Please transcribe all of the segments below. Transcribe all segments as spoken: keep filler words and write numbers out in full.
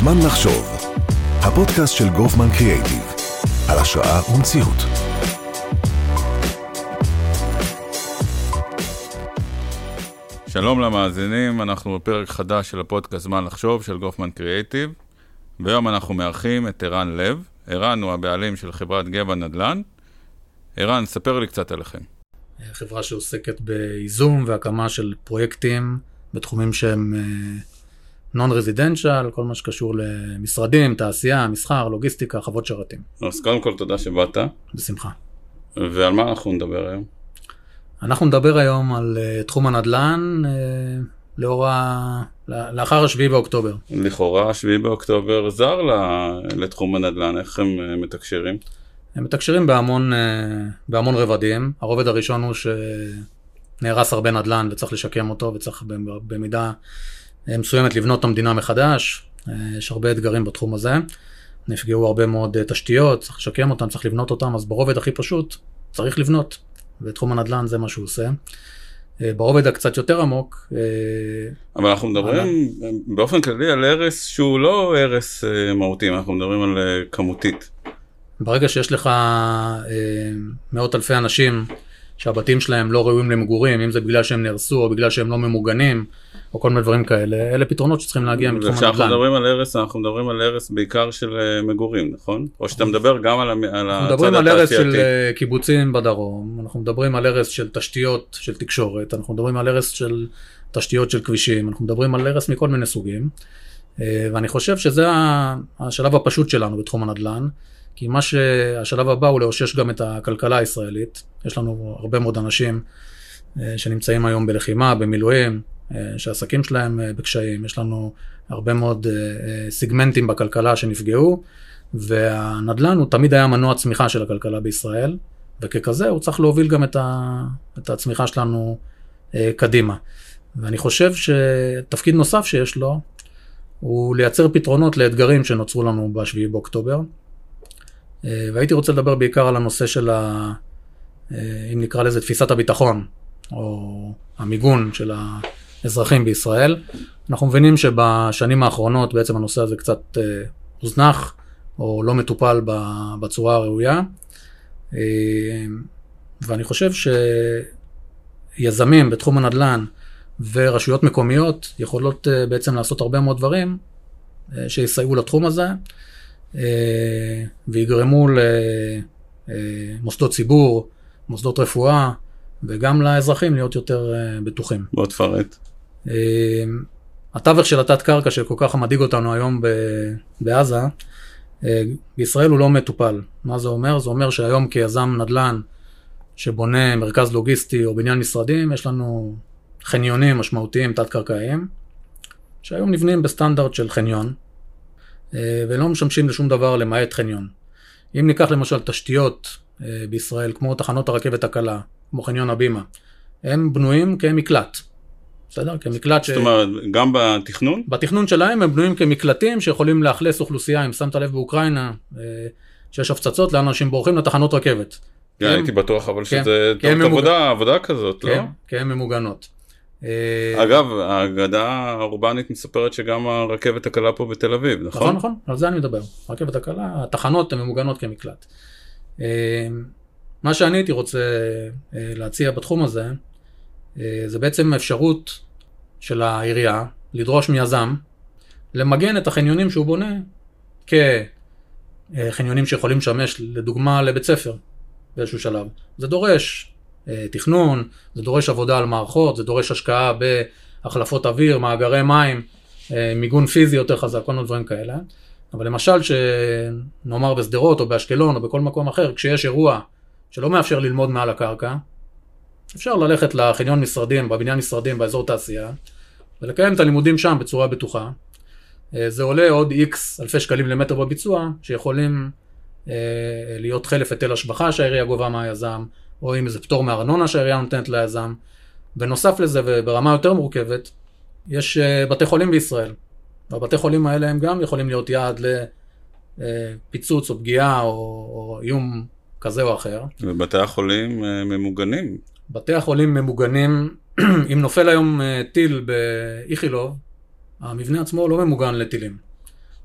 זמן לחשוב, הפודקאסט של גופמן קריאייטיב, על השראה ומציאות. שלום למאזינים, אנחנו בפרק חדש של הפודקאסט זמן לחשוב של גופמן קריאייטיב, והיום אנחנו מארחים את ערן לב. ערן הוא הבעלים של חברת גבע נדל"ן. ערן, ספר לי קצת עליכם. חברה שעוסקת באיזום והקמה של פרויקטים בתחומים שהם נון-רזידנציאל, כל מה שקשור למשרדים, תעשייה, מסחר, לוגיסטיקה, חוות שרתים. אז קודם כל תודה שבאת. בשמחה. ועל מה אנחנו נדבר היום? אנחנו נדבר היום על תחום הנדל"ן לאור ה... לאחר השביעי באוקטובר. לכאורה השביעי באוקטובר זר לתחום הנדל"ן, איך הם מתקשרים? הם מתקשרים בהמון, בהמון רבדים. הרובד הראשון הוא שנהרס הרבה נדל"ן וצריך לשקם אותו, וצריך במידה מסוימת לבנות את המדינה מחדש. יש הרבה אתגרים בתחום הזה. נפגעו הרבה מאוד תשתיות, צריך לשקם אותם, צריך לבנות אותם, אז ברובד הכי פשוט צריך לבנות. ותחום הנדל"ן זה מה שהוא עושה. ברובד הקצת יותר עמוק. אבל אנחנו מדברים באופן כללי על הרס שהוא לא הרס מהותי, אנחנו מדברים על כמותית. ברגע שיש לך מאות אלפי אנשים שהבתים שלהם לא ראויים למגורים, אם זה בגלל שהם נהרסו או בגלל שהם לא ממוגנים, או כל מיני דברים כאלה, אלה פתרונות שצריכים להגיע מתחום הנדל"ן. וכשאנחנו מדברים על הרס, אנחנו מדברים על הרס בעיקר של מגורים, נכון? או שאתה מדבר גם על הצד התעשייתי. אנחנו מדברים על הרס של קיבוצים בדרום, אנחנו מדברים על הרס של תשתיות של תקשורת, אנחנו מדברים על הרס של תשתיות של כבישים, אנחנו מדברים על הרס מכל מיני סוגים, ואני חושב שזה השלב הפשוט שלנו בתחום הנדל"ן, כי מה שהשלב הבא הוא לאושש גם את הכלכלה הישראלית. יש לנו הרבה מאוד אנשים שנמצאים היום בלחימה, במילואים, שהעסקים שלהם בקשיים. יש לנו הרבה מאוד סיגמנטים בכלכלה שנפגעו, והנדל"ן הוא תמיד היה מנוע צמיחה של הכלכלה בישראל, וככזה הוא צריך להוביל גם את, ה, את הצמיחה שלנו קדימה. ואני חושב שתפקיד נוסף שיש לו, הוא לייצר פתרונות לאתגרים שנוצרו לנו בשביעי באוקטובר, והייתי רוצה לדבר בעיקר על הנושא של, ה, אם נקרא לזה, תפיסת הביטחון, או המיגון של האזרחים בישראל. אנחנו מבינים שבשנים האחרונות בעצם הנושא הזה קצת הוזנח, או לא מטופל בצורה הראויה. ואני חושב שיזמים בתחום הנדל"ן ורשויות מקומיות יכולות בעצם לעשות הרבה מאוד דברים שיסייעו לתחום הזה, ויגרמו למוסדות ציבור, מוסדות רפואה, וגם לאזרחים להיות יותר בטוחים. בוא תפרט. התווך של התת קרקע שכל כך מדאיג אותנו היום בעזה, בישראל הוא לא מטופל. מה זה אומר? זה אומר שהיום כיזם נדל"ן שבונה מרכז לוגיסטי או בניין משרדים, יש לנו חניונים משמעותיים תת קרקעיים, שהיום נבנים בסטנדרט של חניון, ולא משמשים לשום דבר למעט חניון. אם ניקח למשל תשתיות בישראל, כמו תחנות הרכבת הקלה, כמו חניון הבימה, הם בנויים כמקלט. בסדר? כמקלט ש... זאת אומרת, גם בתכנון? בתכנון שלהם הם בנויים כמקלטים שיכולים לאכלס אוכלוסייה, אם שמת לב באוקראינה, שיש הפצצות לאנשים בורחים לתחנות רכבת. כן, הייתי בטוח, אבל שזה עבודה, עבודה כזאת, לא? כן, כי הן ממוגנות. אגב, האגדה האורבנית מספרת שגם הרכבת הקלה פה בתל אביב, נכון? נכון, נכון, על זה אני מדבר. הרכבת הקלה, התחנות הן ממוגנות כמקלט. מה שאני הייתי רוצה להציע בתחום הזה, זה בעצם אפשרות של העירייה לדרוש מיזם למגן את החניונים שהוא בונה כחניונים שיכולים לשמש לדוגמה לבית ספר באיזשהו שלב. זה דורש תכנון, זה דורש עבודה על מערכות, זה דורש השקעה בהחלפות אוויר, מאגרי מים, מיגון פיזי יותר חזק, כל מיני דברים כאלה. אבל למשל שנאמר בסדרות או באשקלון או בכל מקום אחר, כשיש אירוע שלא מאפשר ללמוד מעל הקרקע, אפשר ללכת לחניון משרדים, בבניין משרדים, באזור תעשייה, ולקיים את הלימודים שם בצורה בטוחה. זה עולה עוד איקס אלפי שקלים למטר בביצוע, שיכולים להיות חלף היטל השבחה שהעירייה גובה מהיזם, או אם זה פטור מארנונה שהעירייה נותנת ליזם. בנוסף לזה, וברמה יותר מורכבת, יש בתי חולים בישראל. והבתי חולים האלה הם גם יכולים להיות יעד לפיצוץ או פגיעה או, או איום כזה או אחר. ובתי החולים ממוגנים. בתי החולים ממוגנים, אם נופל היום טיל באיכילוב, המבנה עצמו לא ממוגן לטילים.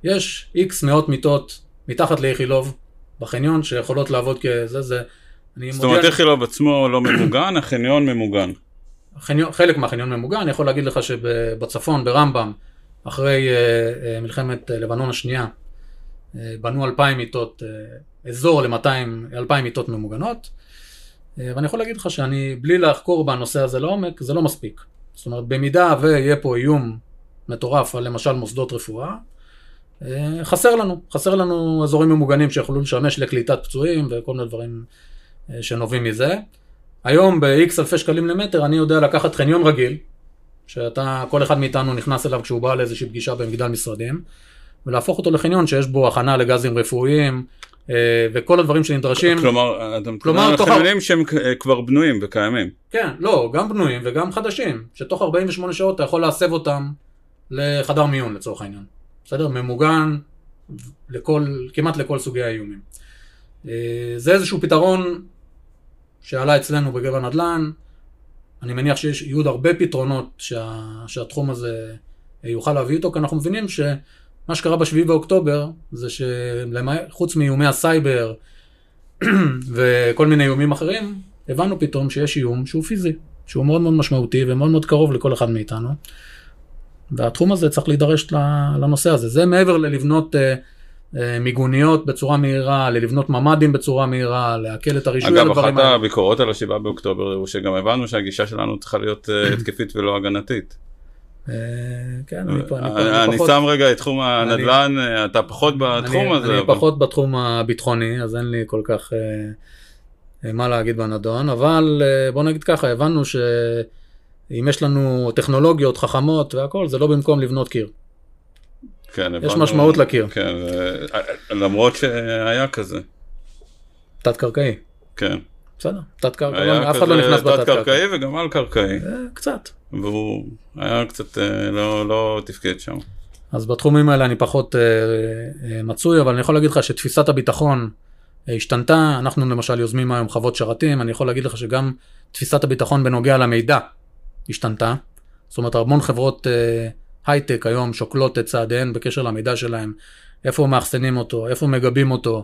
יש איקס מאות מיטות מתחת לאיכילוב בחניון שיכולות לעבוד כזה, זה... זאת אומרת, איכילוב עצמו לא ממוגן, החניון ממוגן. החניון, חלק מהחניון ממוגן, אני יכול להגיד לך שבצפון, ברמב"ם, אחרי uh, מלחמת לבנון השנייה, uh, בנו אלפיים מיטות, uh, אזור ל-מאתיים, אלפיים מיטות ממוגנות, uh, ואני יכול להגיד לך שאני, בלי לחקור בנושא הזה לעומק, זה לא מספיק. זאת אומרת, במידה ויהיה פה איום מטורף על למשל מוסדות רפואה, uh, חסר לנו, חסר לנו אזורים ממוגנים שיכולו לשמש לקליטת פצועים וכל מיני דברים uh, שנובעים מזה. היום ב-X אלפי שקלים למטר אני יודע לקחת חניון רגיל, שאתה, כל אחד מאיתנו נכנס אליו כשהוא בא לאיזושהי פגישה במגדל משרדים, ולהפוך אותו לחניון שיש בו הכנה לגזים רפואיים, וכל הדברים שנדרשים. כלומר, אתה מתכוון על חניונים שהם כבר בנויים וקיימים. כן, לא, גם בנויים וגם חדשים, שתוך ארבעים ושמונה שעות אתה יכול להסב אותם לחדר מיון לצורך העניין. בסדר? ממוגן לכל, כמעט לכל סוגי האיומים. זה איזשהו פתרון שעלה אצלנו בגבע נדל"ן. אני מניח שיש יהיו הרבה פתרונות שה, שהתחום הזה יוכל להביא איתו, כי אנחנו מבינים שמה שקרה בשביעי באוקטובר זה שחוץ מאיומי הסייבר וכל מיני איומים אחרים, הבנו פתאום שיש איום שהוא פיזי, שהוא מאוד מאוד משמעותי ומאוד מאוד קרוב לכל אחד מאיתנו. והתחום הזה צריך להידרש לנושא הזה. זה מעבר ללבנות מיגוניות בצורה מהירה, ללבנות ממדים בצורה מהירה, להקל את הרישוי. אגב, אחת הביקורות על השבעה באוקטובר הוא שגם הבנו שהגישה שלנו צריכה להיות התקפית ולא הגנתית. כן, אני שם רגע את תחום הנדל"ן, אתה פחות בתחום הזה. אני פחות בתחום הביטחוני, אז אין לי כל כך מה להגיד בנדון, אבל בוא נגיד ככה, הבנו שאם יש לנו טכנולוגיות חכמות והכל, זה לא במקום לבנות קיר. כן, יש משמעות לקיר. כן, למרות שהיה כזה. תת-קרקעי. כן. בסדר, תת-קרקעי, אף אחד לא נכנס בתת-קרקעי. תת-קרקעי וגם על-קרקעי. קצת. והוא היה קצת לא תפקד שם. אז בתחומים האלה אני פחות מצוי, אבל אני יכול להגיד לך שתפיסת הביטחון השתנתה. אנחנו למשל יוזמים היום חוות שרתים, אני יכול להגיד לך שגם תפיסת הביטחון בנוגע למידע השתנתה. זאת אומרת, המון חברות הייטק היום שוקלות את צעדיהן בקשר למידע שלהם, איפה מאחסנים אותו, איפה מגבים אותו,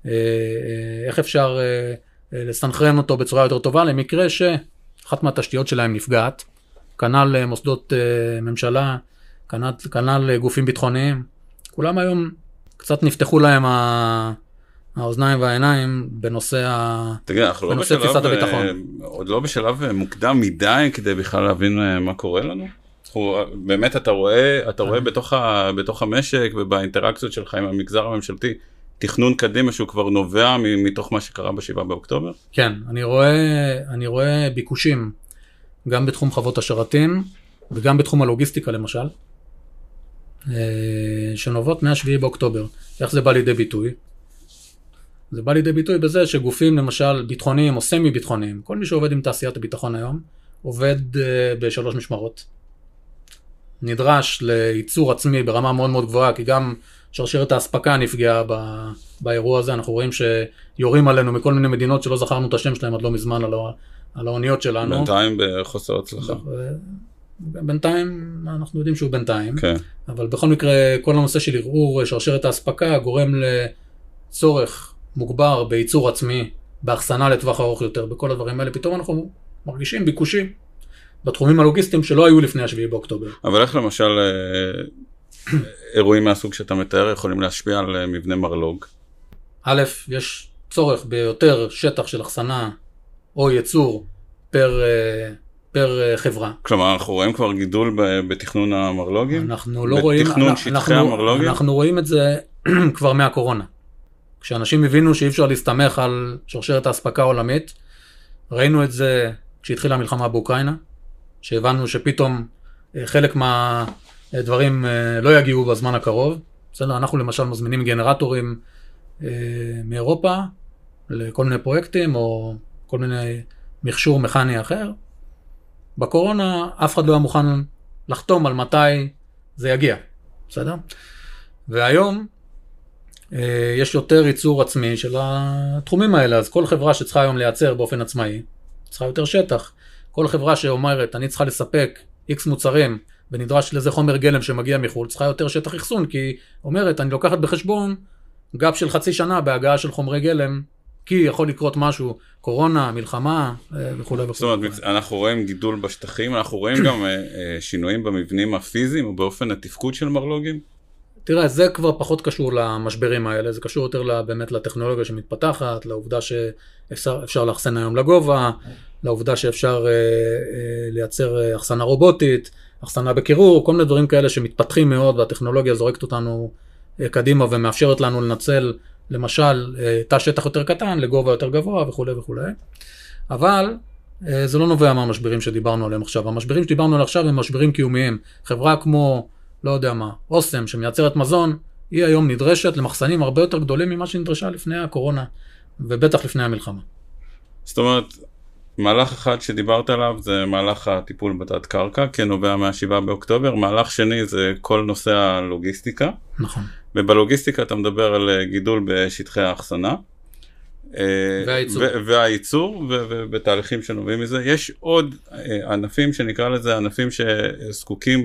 איך אפשר לסנכרן אותו בצורה יותר טובה, למקרה שאחת מהתשתיות שלהם נפגעת, כנ"ל מוסדות ממשלה, כנ"ל, כנ"ל גופים ביטחוניים, כולם היום קצת נפתחו להם האוזניים והעיניים בנושא, תגיד, אנחנו לא בנושא תפיסת הביטחון. עוד לא בשלב מוקדם מדי כדי בכלל להבין מה קורה לנו? באמת אתה רואה, אתה רואה בתוך, ה, בתוך המשק ובאינטראקציות שלך עם המגזר הממשלתי, תכנון קדימה שהוא כבר נובע מתוך מה שקרה בשבעה באוקטובר? כן, אני רואה, אני רואה ביקושים גם בתחום חוות השרתים וגם בתחום הלוגיסטיקה למשל, שנובעות מהשביעי באוקטובר. איך זה בא לידי ביטוי? זה בא לידי ביטוי בזה שגופים למשל ביטחוניים או סמי ביטחוניים, כל מי שעובד עם תעשיית הביטחון היום, עובד בשלוש משמרות. נדרש לייצור עצמי ברמה מאוד מאוד גבוהה, כי גם שרשרת ההספקה נפגעה באירוע הזה. אנחנו רואים שיורים עלינו מכל מיני מדינות שלא זכרנו את השם שלהם עד לא מזמן על האוניות שלנו. בינתיים בחוסר הצלחה. בינתיים, אנחנו יודעים שהוא בינתיים. כן. אבל בכל מקרה, כל הנושא של ערעור שרשרת ההספקה גורם לצורך מוגבר בייצור עצמי, באחסנה לטווח ארוך יותר, בכל הדברים האלה. פתאום אנחנו מרגישים ביקושים בתחומים הלוגיסטיים שלא היו לפני השביעי באוקטובר. אבל איך למשל אירועים מהסוג שאתה מתאר יכולים להשפיע על מבנה מרלוג? א', יש צורך ביותר שטח של אחסנה או ייצור פר, פר חברה. כלומר, אנחנו רואים כבר גידול בתכנון המרלוגים? אנחנו לא רואים, בתכנון שטחי המרלוגים? אנחנו רואים את זה כבר מהקורונה. כשאנשים הבינו שאי אפשר להסתמך על שרשרת ההספקה העולמית, ראינו את זה כשהתחילה המלחמה באוקראינה, שהבנו שפתאום חלק מהדברים לא יגיעו בזמן הקרוב. בסדר, אנחנו למשל מזמינים גנרטורים מאירופה לכל מיני פרויקטים או כל מיני מכשור מכני אחר. בקורונה אף אחד לא היה מוכן לחתום על מתי זה יגיע. בסדר? והיום יש יותר ייצור עצמי של התחומים האלה, אז כל חברה שצריכה היום לייצר באופן עצמאי, צריכה יותר שטח. כל חברה שאומרת, אני צריכה לספק X מוצרים ונדרש לזה חומר גלם שמגיע מחול, צריכה יותר שטח אחסון, כי אומרת, אני לוקחת בחשבון גאפ של חצי שנה בהגעה של חומרי גלם, כי יכול לקרות משהו, קורונה, מלחמה וכו' וכו'. זאת אומרת, אנחנו רואים גידול בשטחים, אנחנו רואים גם שינויים במבנים הפיזיים, או באופן התפקוד של מרלוגים? תראה, זה כבר פחות קשור למשברים האלה, זה קשור יותר באמת לטכנולוגיה שמתפתחת, לעובדה שאפשר לאחסן היום לגובה, לעובדה שאפשר לייצר אחסנה רובוטית, אחסנה בקירור, כל מיני דברים כאלה שמתפתחים מאוד, והטכנולוגיה זורקת אותנו קדימה ומאפשרת לנו לנצל, למשל, תא שטח יותר קטן, לגובה יותר גבוה וכו' וכו'. אבל זה לא נובע מהמשברים שדיברנו עליהם עכשיו. המשברים שדיברנו עליהם עכשיו הם משברים קיומיים. חברה כמו, לא יודע מה, אוסם, שמייצרת מזון, היא היום נדרשת למחסנים הרבה יותר גדולים ממה שנדרשה לפני הקורונה, ובטח לפני המלחמה. זאת אומרת, מהלך אחד שדיברת עליו זה מהלך הטיפול בתת קרקע, כנובע מה-שבעה באוקטובר. מהלך שני זה כל נושא הלוגיסטיקה. נכון. ובלוגיסטיקה אתה מדבר על גידול בשטחי האחסנה. והייצור. והייצור, ובתהליכים שנובעים מזה. יש עוד ענפים שנקרא לזה ענפים שזקוקים,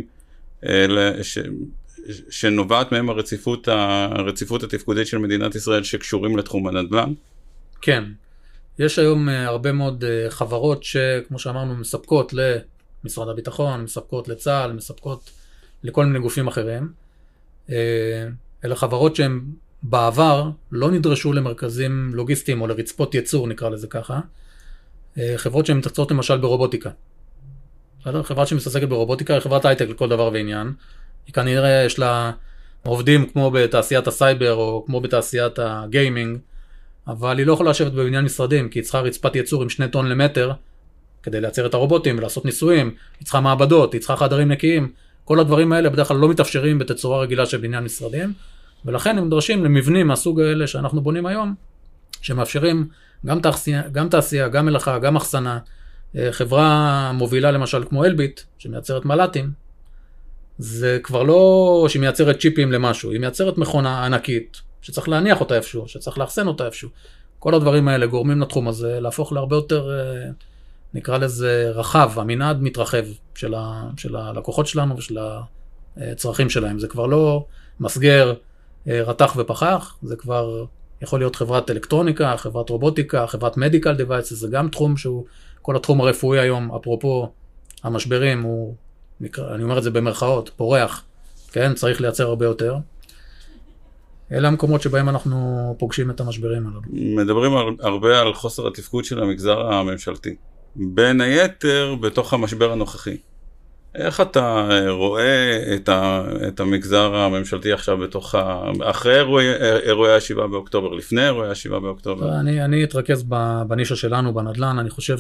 שנובעת מהם הרציפות, הרציפות התפקודית של מדינת ישראל שקשורים לתחום הנדל"ן. כן. יש היום הרבה מאוד חברות שכמו שאמרנו מספקות למשרד הביטחון, מספקות לצה"ל, מספקות לכל מיני גופים אחרים. אלה חברות שהן בעבר לא נדרשו למרכזים לוגיסטיים או לרצפות ייצור, נקרא לזה ככה. חברות שהן מתקצות למשל ברובוטיקה. חברה שמתעסקת ברובוטיקה היא חברת הייטק לכל דבר ועניין. היא כנראה יש לה עובדים כמו בתעשיית הסייבר או כמו בתעשיית הגיימינג, אבל היא לא יכולה לשבת בבניין משרדים, כי היא צריכה רצפת ייצור עם שני טון למטר, כדי לייצר את הרובוטים ולעשות ניסויים, היא צריכה מעבדות, היא צריכה חדרים נקיים, כל הדברים האלה בדרך כלל לא מתאפשרים בתצורה רגילה של בניין משרדים, ולכן הם נדרשים למבנים מהסוג האלה שאנחנו בונים היום, שמאפשרים גם תעשייה, גם תעשייה, גם מלאכה, גם אחסנה. חברה מובילה למשל כמו אלביט, שמייצרת מל"טים, זה כבר לא שהיא מייצרת צ'יפים למשהו, היא מייצרת מכונה ענקית, שצריך להניח אותה איפשהו, שצריך לאחסן אותה איפשהו. כל הדברים האלה גורמים לתחום הזה, להפוך להרבה יותר, נקרא לזה רחב, המנעד מתרחב של, ה, של הלקוחות שלנו ושל הצרכים שלהם. זה כבר לא מסגר, רתח ופחח, זה כבר יכול להיות חברת אלקטרוניקה, חברת רובוטיקה, חברת מדיקל דיווייסס, זה גם תחום שהוא, כל התחום הרפואי היום, אפרופו המשברים, הוא, נקרא, אני אומר את זה במרכאות, פורח, כן, צריך לייצר הרבה יותר. אלה המקומות שבהם אנחנו פוגשים את המשברים הללו. מדברים הרבה על חוסר התפקוד של המגזר הממשלתי. בין היתר, בתוך המשבר הנוכחי. איך אתה רואה את, ה, את המגזר הממשלתי עכשיו בתוך ה... אחרי אירועי, אירועי השבעה באוקטובר, לפני אירועי השבעה באוקטובר? אני, אני אתרכז בנישה שלנו, בנדל"ן. אני חושב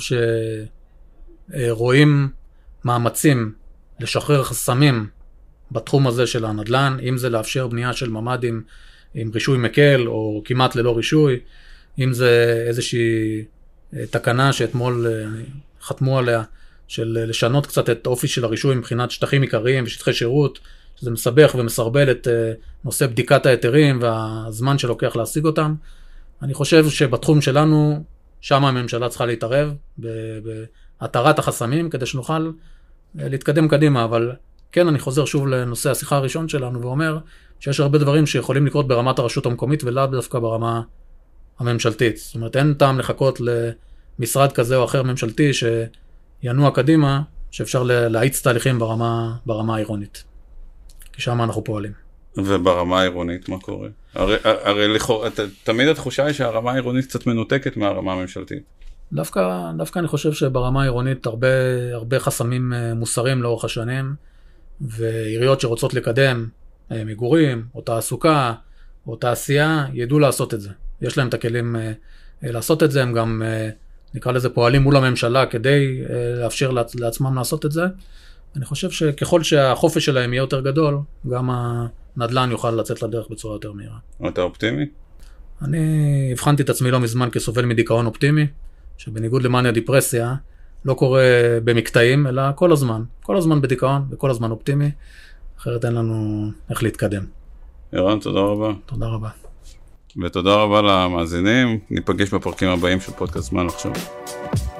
שרואים מאמצים לשחרר חסמים בתחום הזה של הנדל"ן, אם זה לאפשר בנייה של ממ"דים עם רישוי מקל או כמעט ללא רישוי, אם זה איזושהי תקנה שאתמול חתמו עליה, של לשנות קצת את אופי של הרישוי מבחינת שטחים עיקריים ושטחי שירות, שזה מסבך ומסרבל את נושא בדיקת ההיתרים והזמן שלוקח להשיג אותם. אני חושב שבתחום שלנו, שם הממשלה צריכה להתערב בהתרת החסמים, כדי שנוכל להתקדם קדימה, אבל כן, אני חוזר שוב לנושא השיחה הראשון שלנו, ואומר שיש הרבה דברים שיכולים לקרות ברמת הרשות המקומית, ולאו דווקא ברמה הממשלתית. זאת אומרת, אין טעם לחכות למשרד כזה או אחר ממשלתי, שינוע קדימה, שאפשר להאיץ תהליכים ברמה, ברמה העירונית. כי שם אנחנו פועלים. וברמה העירונית, מה קורה? הרי, הרי לכאורה, תמיד התחושה היא שהרמה העירונית קצת מנותקת מהרמה הממשלתית. דווקא, דווקא אני חושב שברמה העירונית הרבה, הרבה חסמים מוסריים לאורך השנים, ועיריות שרוצות לקדם מגורים, או תעסוקה, או תעשייה, ידעו לעשות את זה. יש להם את הכלים לעשות את זה, הם גם, נקרא לזה, פועלים מול הממשלה כדי לאפשר לעצמם לעשות את זה. אני חושב שככל שהחופש שלהם יהיה יותר גדול, גם הנדל"ן יוכל לצאת לדרך בצורה יותר מהירה. אתה אופטימי? אני הבחנתי את עצמי לא מזמן כסובל מדיכאון אופטימי, שבניגוד למאניה דיפרסיה, לא קורה במקטעים, אלא כל הזמן. כל הזמן בדיכאון וכל הזמן אופטימי, אחרת אין לנו איך להתקדם. ערן, תודה רבה. תודה רבה. ותודה רבה למאזינים. ניפגש בפרקים הבאים של פודקאסט זמן לחשוב.